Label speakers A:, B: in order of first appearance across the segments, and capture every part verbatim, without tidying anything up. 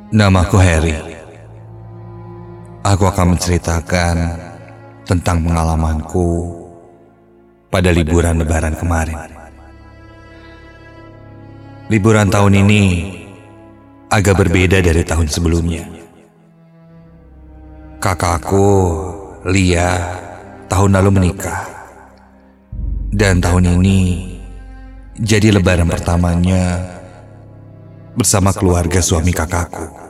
A: Namaku Harry. Aku akan menceritakan tentang pengalamanku pada liburan Lebaran kemarin. Liburan tahun ini agak berbeda dari tahun sebelumnya. Kakakku, Lia, tahun lalu menikah. Dan tahun ini jadi lebaran pertamanya bersama keluarga suami kakakku.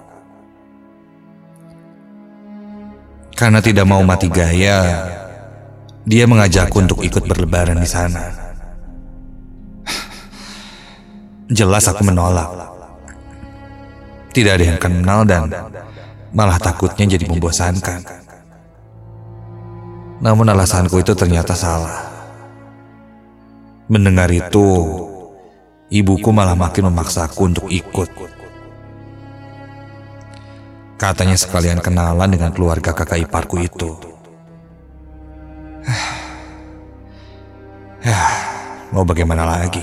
A: Karena tidak mau mati gaya, dia mengajakku untuk ikut berlebaran di sana. Jelas aku menolak. Tidak ada yang kenal dan malah takutnya jadi membosankan. Namun alasanku itu ternyata salah. Mendengar itu, ibuku malah makin memaksaku untuk ikut. Katanya sekalian kenalan dengan keluarga kakak iparku itu. Mau bagaimana lagi?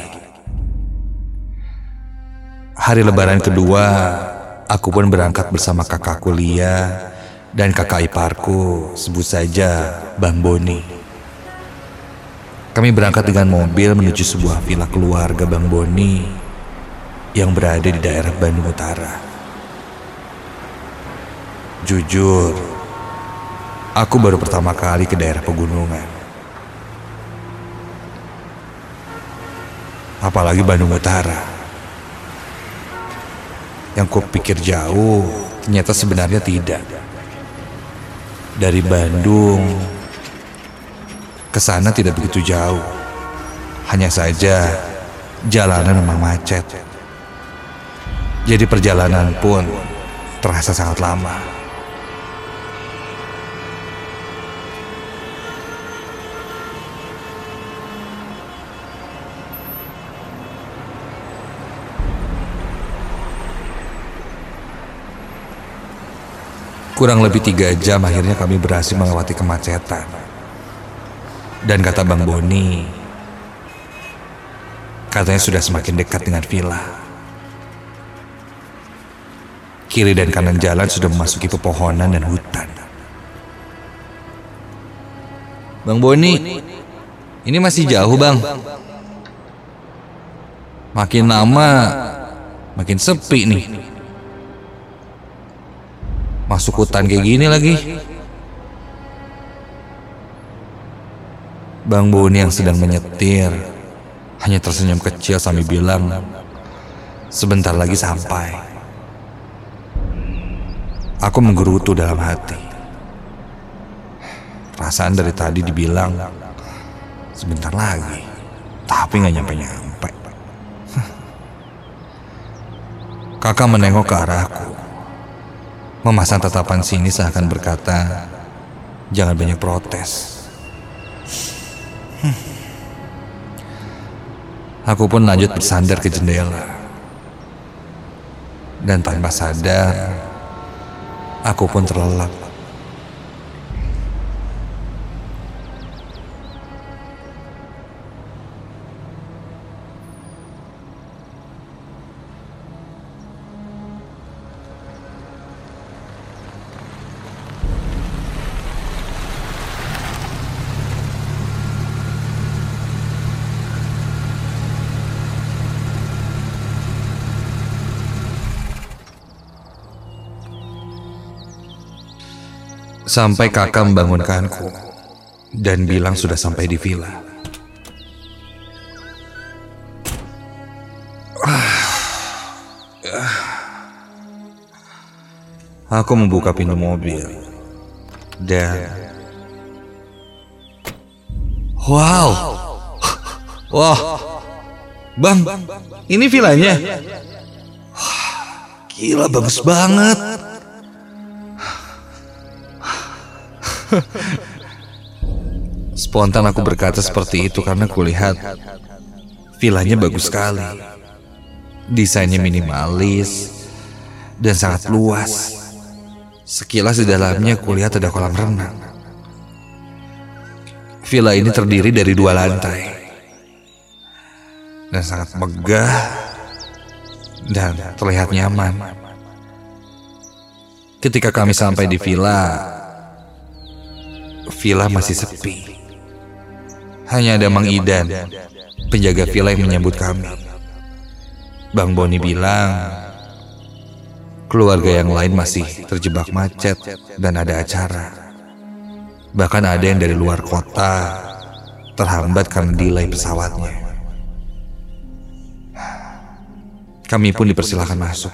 A: Hari lebaran kedua, aku pun berangkat bersama kakakku Lia dan kakak iparku, sebut saja Bang Boni. Kami berangkat dengan mobil menuju sebuah villa keluarga Bang Boni yang berada di daerah Bandung Utara. Jujur, aku baru pertama kali ke daerah pegunungan. Apalagi Bandung Utara. Yang kupikir jauh, ternyata sebenarnya tidak. Dari Bandung ke sana tidak begitu jauh. Hanya saja jalanan memang macet. Jadi perjalanan pun terasa sangat lama. Kurang lebih tiga jam akhirnya kami berhasil melewati kemacetan. Dan kata Bang Boni, katanya sudah semakin dekat dengan villa. Kiri dan kanan jalan sudah memasuki pepohonan dan hutan. Bang Boni, ini masih jauh bang. Makin lama, makin sepi nih. Masuk hutan kayak gini lagi. Bang Boni yang sedang menyetir hanya tersenyum kecil sambil bilang, sebentar lagi sampai. Aku menggerutu dalam hati. Perasaan dari tadi dibilang sebentar lagi, tapi gak nyampe-nyampe. Kakak menengok ke arahku, memasang tatapan sini seakan berkata, jangan banyak protes. Hmm. Aku pun lanjut bersandar ke jendela. Dan tanpa sadar, aku pun terlelap. Sampai kakak membangunkanku dan bilang sudah sampai di villa. Aku membuka pintu mobil dan wow, wah, bang, ini villanya. Gila, bagus banget. Spontan aku berkata seperti itu karena kulihat villanya bagus sekali. Desainnya minimalis dan sangat luas. Sekilas di dalamnya kulihat ada kolam renang. Villa ini terdiri dari dua lantai dan sangat megah dan terlihat nyaman. Ketika kami sampai di villa, villa masih sepi. Hanya ada Mang Idan, penjaga villa yang menyambut kami. Bang Boni bilang, keluarga yang lain masih terjebak macet dan ada acara. Bahkan ada yang dari luar kota terhambat karena delay pesawatnya. Kami pun dipersilakan masuk.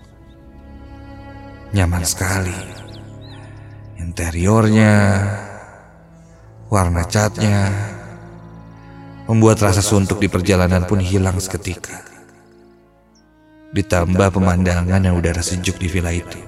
A: Nyaman sekali. Interiornya, warna catnya, membuat rasa suntuk di perjalanan pun hilang seketika. Ditambah pemandangan yang udara sejuk di villa itu.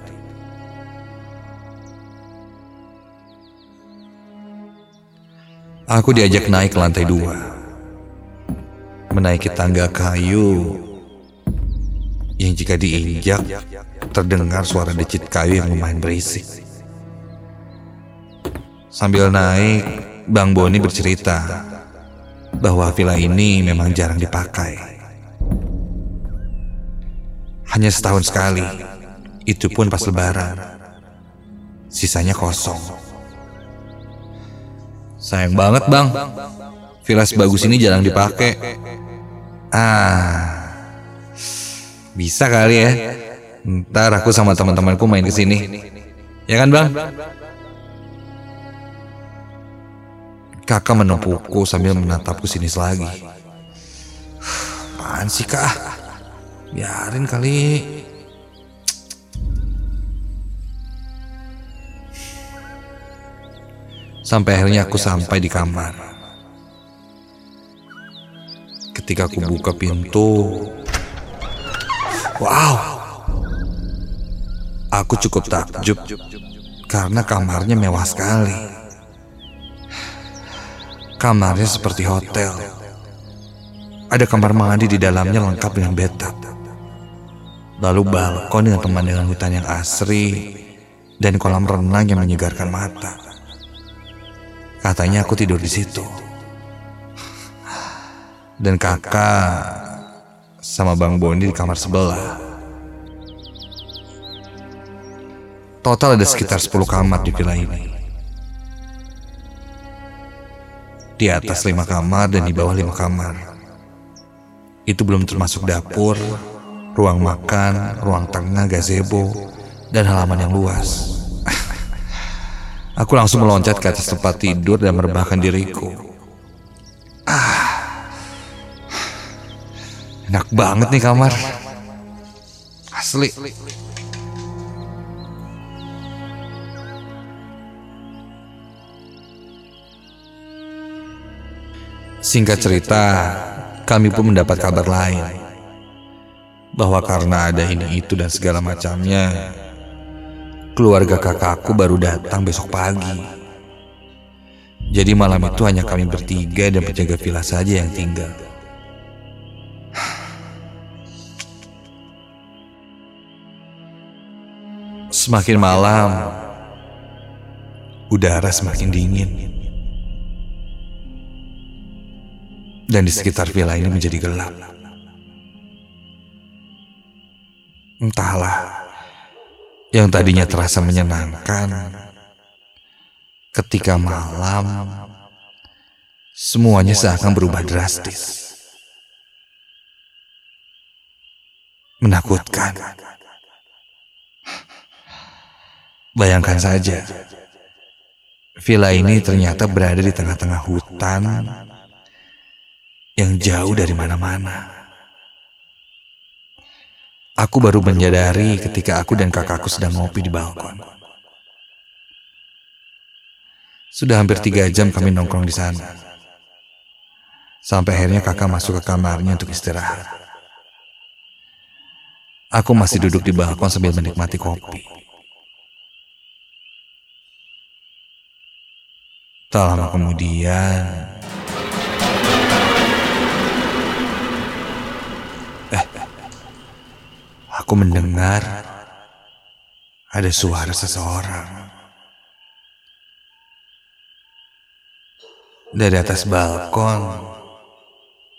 A: Aku diajak naik ke lantai dua, menaiki tangga kayu yang jika diinjak terdengar suara decit kayu yang lumayan berisik. Sambil naik, Bang Boni bercerita bahwa villa ini memang jarang dipakai. Hanya setahun sekali, itu pun pas lebaran. Sisanya kosong. Sayang banget bang, villa sebagus ini jarang dipakai. Ah, bisa kali ya. Ntar aku sama teman-temanku main ke sini. Ya kan bang? Kakak menepukku sambil menatapku sinis lagi. Apaan sih kak? Biarin kali. Sampai akhirnya aku sampai di kamar. Ketika aku buka pintu, wow, aku cukup takjub karena kamarnya mewah sekali. Kamarnya seperti hotel. Ada kamar mandi di dalamnya lengkap dengan bathtub. Lalu balkon dengan pemandangan hutan yang asri dan kolam renang yang menyegarkan mata. Katanya aku tidur di situ. Dan kakak sama Bang Boni di kamar sebelah. Total ada sekitar sepuluh kamar di villa ini. Di atas lima kamar dan di bawah lima kamar. Itu belum termasuk dapur, ruang makan, ruang tengah, gazebo, dan halaman yang luas. Aku langsung meloncat ke atas tempat tidur dan merebahkan diriku. Ah, enak banget nih kamar. Asli. Singkat cerita, kami pun mendapat kabar lain. Bahwa karena ada ini itu dan segala macamnya, keluarga kakakku baru datang besok pagi. Jadi malam itu hanya kami bertiga dan penjaga villa saja yang tinggal. Semakin malam, udara semakin dingin. Dan di sekitar villa ini menjadi gelap. Entahlah, yang tadinya terasa menyenangkan, ketika malam, semuanya seakan berubah drastis. Menakutkan. Bayangkan saja, villa ini ternyata berada di tengah-tengah hutan yang jauh dari mana-mana. Aku baru menyadari ketika aku dan kakakku sedang ngopi di balkon. Sudah hampir tiga jam kami nongkrong di sana. Sampai akhirnya kakak masuk ke kamarnya untuk istirahat. Aku masih duduk di balkon sambil menikmati kopi. Tak lama kemudian, eh, aku mendengar ada suara seseorang dari atas balkon.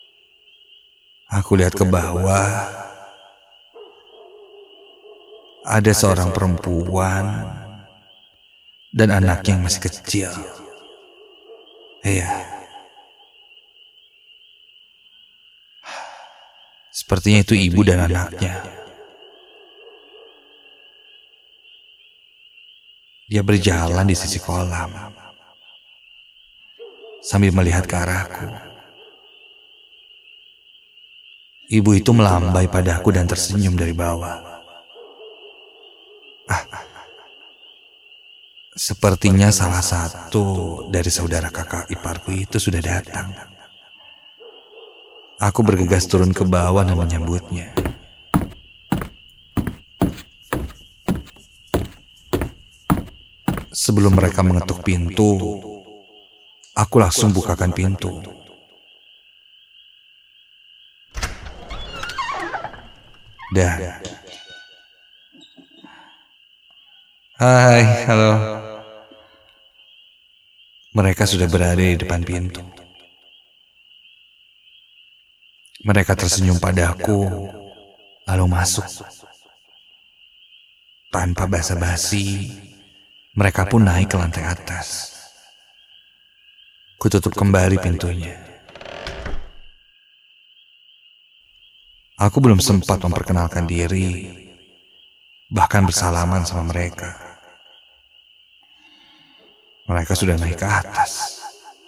A: Aku lihat ke bawah. ada seorang perempuan dan anaknya yang masih kecil. Iya. Sepertinya itu ibu dan anaknya. Dia berjalan di sisi kolam sambil melihat ke arahku. Ibu itu melambai padaku dan tersenyum dari bawah. Ah, sepertinya salah satu dari saudara kakak iparku itu sudah datang. Aku bergegas turun ke bawah dan menyambutnya. Sebelum mereka mengetuk pintu, aku langsung bukakan pintu. Dan hai, halo. Mereka sudah berada di depan pintu. Mereka tersenyum padaku, lalu masuk. Tanpa basa-basi, mereka pun naik ke lantai atas. Kututup kembali pintunya. Aku belum sempat memperkenalkan diri, bahkan bersalaman sama mereka. Mereka sudah naik ke atas.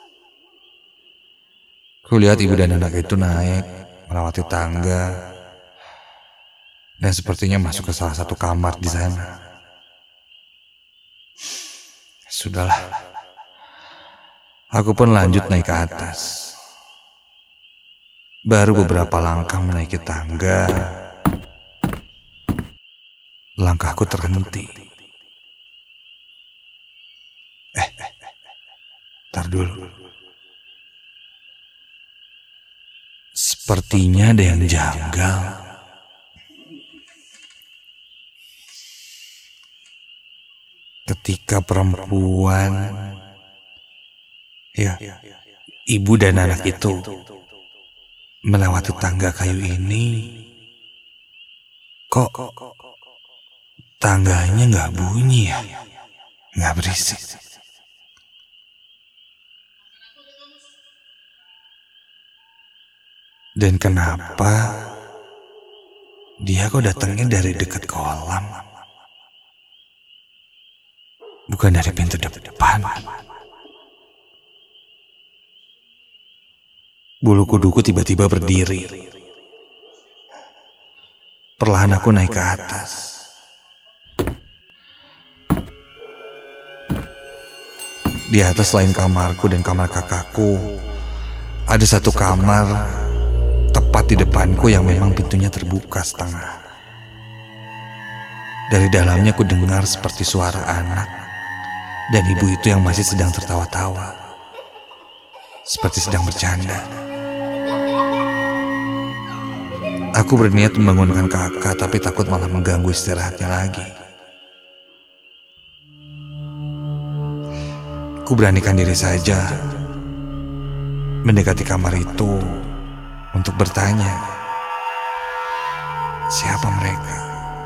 A: Kulihat ibu dan anak itu naik, melewati tangga, dan sepertinya masuk ke salah satu kamar di sana. Sudahlah, aku pun lanjut naik ke atas. Baru beberapa langkah menaiki tangga, langkahku terhenti. Eh, tar dulu. Sepertinya ada yang janggal. Ketika perempuan, ya, ibu dan anak itu melewati tangga kayu ini, kok tangganya nggak bunyi ya, nggak berisik. Dan kenapa dia kok datangnya dari dekat kolam, bukan dari pintu depan? Bulu kuduku tiba-tiba berdiri. Perlahan aku naik ke atas. Di atas selain kamarku dan kamar kakakku, ada satu kamar tepat di depanku yang memang pintunya terbuka setengah. Dari dalamnya ku dengar seperti suara anak dan ibu itu yang masih sedang tertawa-tawa, seperti sedang bercanda. Aku berniat membangunkan kakak, tapi takut malah mengganggu istirahatnya lagi. Ku beranikan diri saja mendekati kamar itu untuk bertanya, siapa mereka?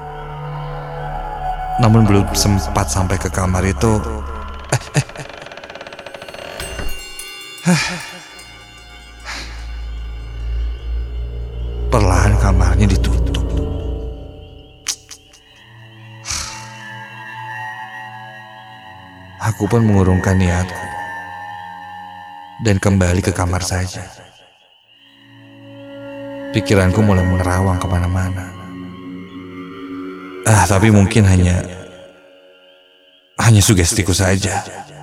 A: Namun belum sempat sampai ke kamar itu, eh, eh, eh. Perlahan kamarnya ditutup. Aku pun mengurungkan niatku dan kembali ke kamar saja. Pikiranku mulai menerawang kemana-mana. Ah, tapi mungkin hanya hanya sugestiku saja.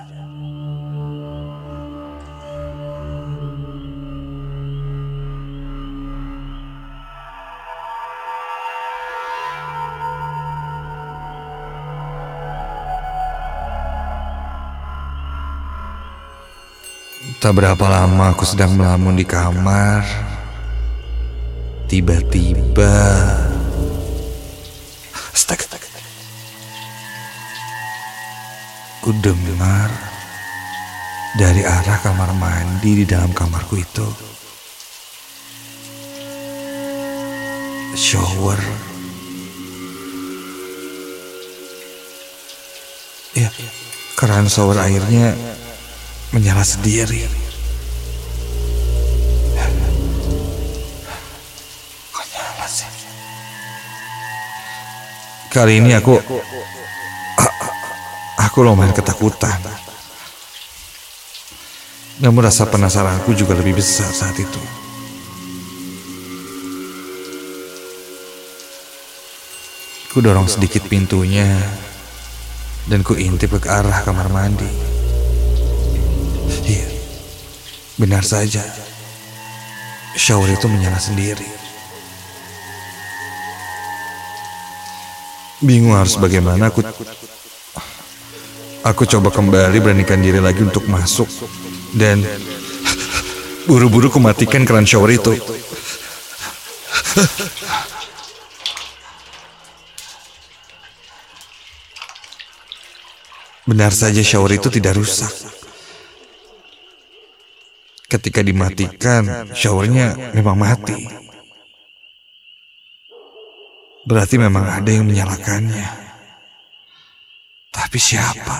A: Tak berapa lama aku sedang melamun di kamar, tiba-tiba astaga, ku dengar dari arah kamar mandi di dalam kamarku itu shower Ya, keran shower airnya menyala sendiri. Kok nyala sih? Kali ini aku Aku lumayan ketakutan. Namun rasa penasaranku juga lebih besar saat itu. Ku dorong sedikit pintunya dan ku intip ke arah kamar mandi. Iya, benar saja. Shower itu menyala sendiri. Bingung harus bagaimana, aku Aku coba kembali beranikan diri lagi untuk masuk dan buru-buru ku matikan keran shower itu. Benar saja, shower itu tidak rusak. Ketika dimatikan, showernya memang mati. Berarti memang ada yang menyalakannya. Tapi siapa?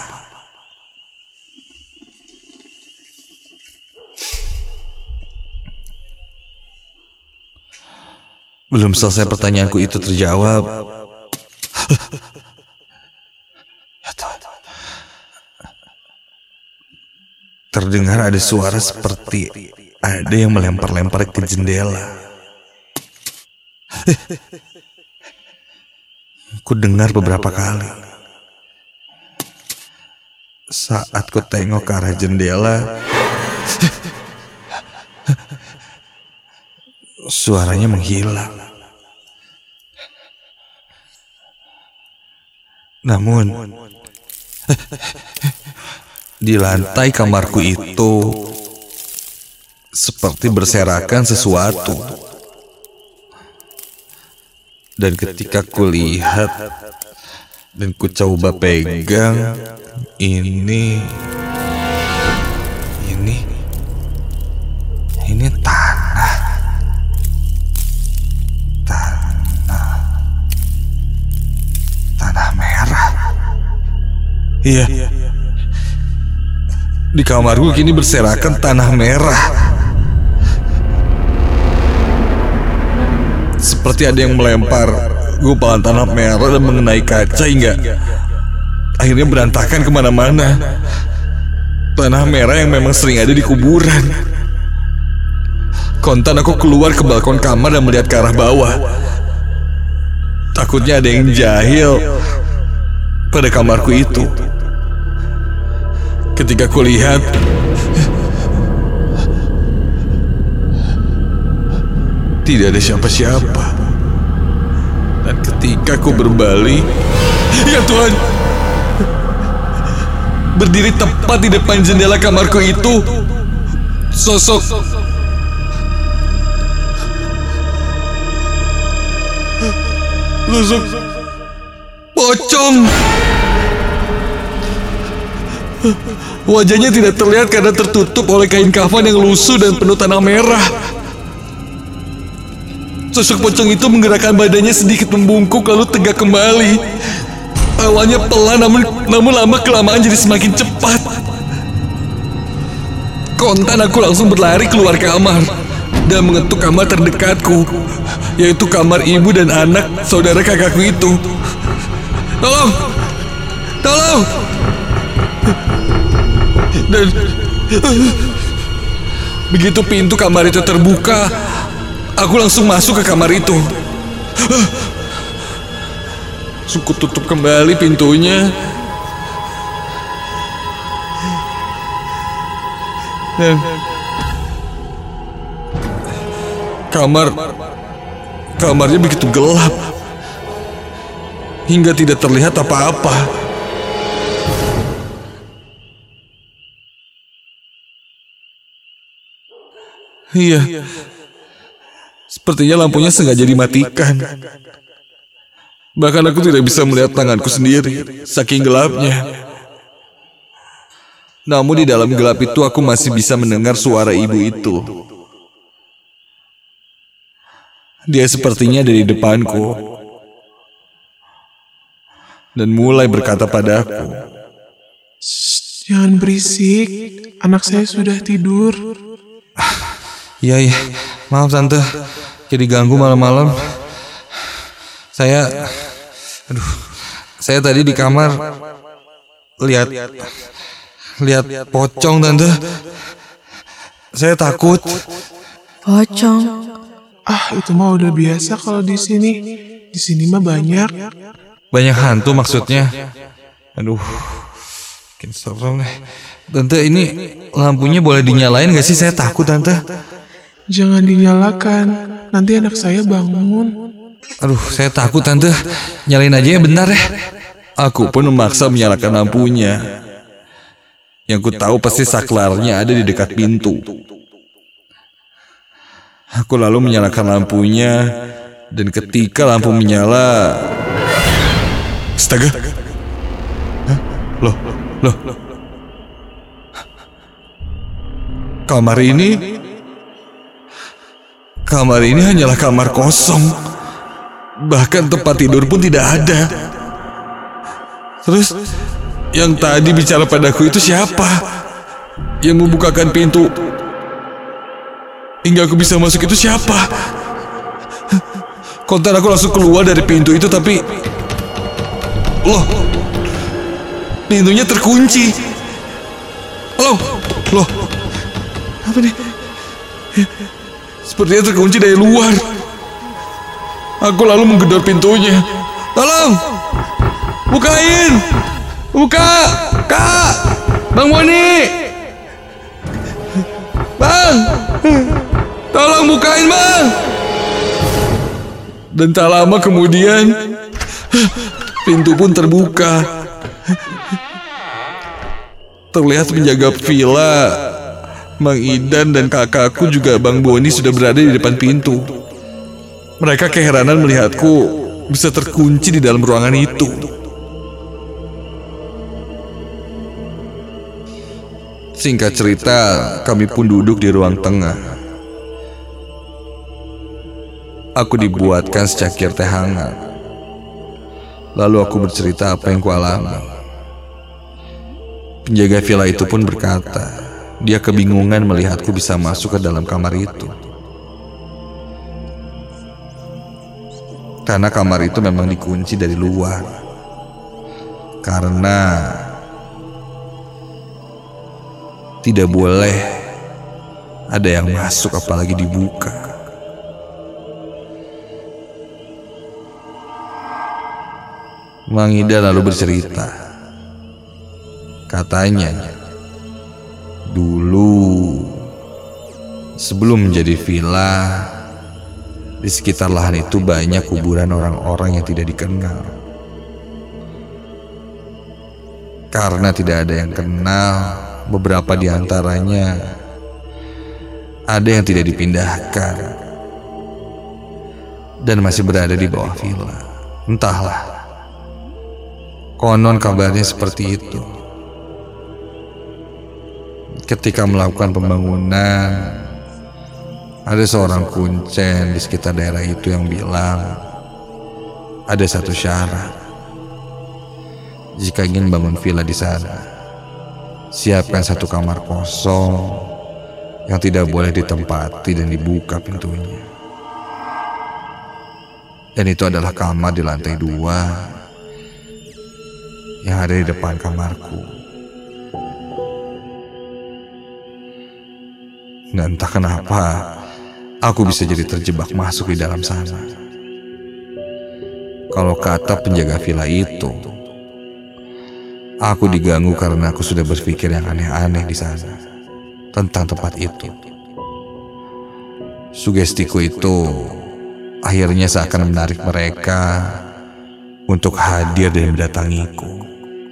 A: Belum selesai pertanyaanku itu terjawab. Terdengar ada suara seperti ada yang melempar-lempar ke jendela. Ku dengar beberapa kali. Saat ku tengok ke arah jendela, suaranya menghilang. Namun, di lantai kamarku itu seperti berserakan sesuatu. Dan ketika ku lihat dan ku coba pegang, ini, ini, ini tanah, tanah, tanah merah. Iya, di kamarku kini berserakan tanah merah. Seperti ada yang melempar gumpalan tanah merah dan mengenai kaca hingga akhirnya berantakan kemana-mana. Tanah merah yang memang sering ada di kuburan. Kontan aku keluar ke balkon kamar dan melihat ke arah bawah. Takutnya ada yang jahil pada kamarku itu. Ketika ku lihat, tidak ada siapa-siapa. Dan ketika ku berbalik, ya Tuhan, berdiri tepat di depan jendela kamarku itu sosok Sosok pocong. Wajahnya tidak terlihat karena tertutup oleh kain kafan yang lusuh dan penuh tanah merah. Sosok pocong itu menggerakkan badannya sedikit membungkuk lalu tegak kembali. Awalnya pelan namun, namun lama kelamaan jadi semakin cepat. Kontan aku langsung berlari keluar kamar dan mengetuk kamar terdekatku, yaitu kamar ibu dan anak saudara kakakku itu. Tolong! Tolong! Dan begitu pintu kamar itu terbuka, aku langsung masuk ke kamar itu. Suku tutup kembali pintunya. Dan kamar kamarnya begitu gelap hingga tidak terlihat apa-apa. Iya, sepertinya lampunya sengaja dimatikan. Bahkan aku tidak bisa melihat tanganku sendiri, saking gelapnya. Namun di dalam gelap itu aku masih bisa mendengar suara ibu itu. Dia sepertinya ada di depanku dan mulai berkata padaku,
B: Shh, jangan berisik. Anak saya sudah tidur.
A: Iya, iya. Maaf tante, jadi ganggu malam-malam. Saya, aduh, saya tadi di kamar lihat, lihat pocong tante. Saya takut.
C: Pocong?
B: Ah, itu mah udah biasa kalau di sini. Di sini mah banyak.
A: Banyak hantu maksudnya. Aduh, makin serem nih. Tante, ini lampunya boleh dinyalain gak sih? Saya takut tante.
B: Jangan dinyalakan, nanti anak saya bangun.
A: Aduh, saya takut tante. Nyalain aja ya bentar ya. Aku pun memaksa menyalakan lampunya. Yang ku tahu pasti saklarnya ada di dekat pintu. Aku lalu menyalakan lampunya, dan ketika lampu menyala, astaga, hah? Loh, loh, kamar ini, kamar ini hanyalah kamar kosong. Bahkan tempat tidur pun tidak ada. Terus, yang tadi bicara padaku itu siapa? Yang membukakan pintu hingga aku bisa masuk itu siapa? Kontan aku langsung keluar dari pintu itu, tapi loh, pintunya terkunci. Loh, loh, apa nih? Sepertinya terkunci dari luar. Aku lalu menggedor pintunya. Tolong, bukain, buka, Kak, Bang Boni, Bang, tolong bukain Bang. Dan tak lama kemudian pintu pun terbuka. Terlihat penjaga villa, Mang Idan dan kakakku juga Bang Boni sudah berada di depan pintu. Mereka keheranan melihatku bisa terkunci di dalam ruangan itu. Singkat cerita, kami pun duduk di ruang tengah. Aku dibuatkan secangkir teh hangat. Lalu aku bercerita apa yang kualami. Penjaga villa itu pun berkata, dia kebingungan melihatku bisa masuk ke dalam kamar itu. Karena kamar itu memang dikunci dari luar. Karena tidak boleh ada yang masuk apalagi dibuka. Mang Ida lalu bercerita. Katanya, dulu sebelum menjadi villa, di sekitar lahan itu banyak kuburan orang-orang yang tidak dikenal. Karena tidak ada yang kenal, beberapa di antaranya ada yang tidak dipindahkan dan masih berada di bawah villa. Entahlah, konon kabarnya seperti itu. Ketika melakukan pembangunan, ada seorang kuncen di sekitar daerah itu yang bilang ada satu syarat. Jika ingin bangun villa di sana, siapkan satu kamar kosong yang tidak boleh ditempati dan dibuka pintunya. Dan itu adalah kamar di lantai dua yang ada di depan kamarku. Dan entah kenapa aku bisa jadi terjebak masuk di dalam sana. Kalau kata penjaga villa itu, aku diganggu karena aku sudah berpikir yang aneh-aneh di sana tentang tempat itu. Sugestiku itu akhirnya seakan menarik mereka untuk hadir dan mendatangiku.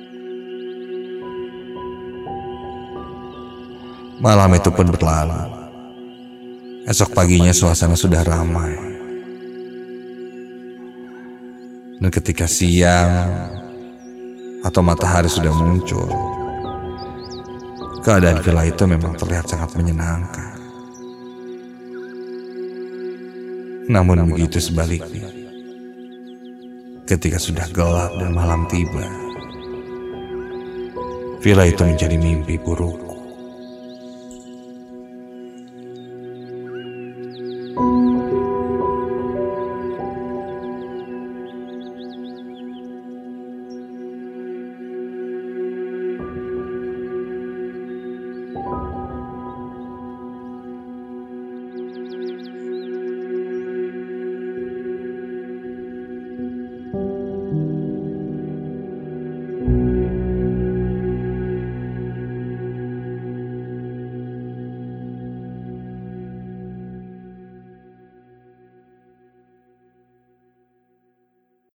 A: Malam itu pun berlalu. Esok paginya suasana sudah ramai. Dan ketika siang atau matahari sudah muncul, keadaan villa itu memang terlihat sangat menyenangkan. Namun begitu sebaliknya, ketika sudah gelap dan malam tiba, villa itu menjadi mimpi buruk.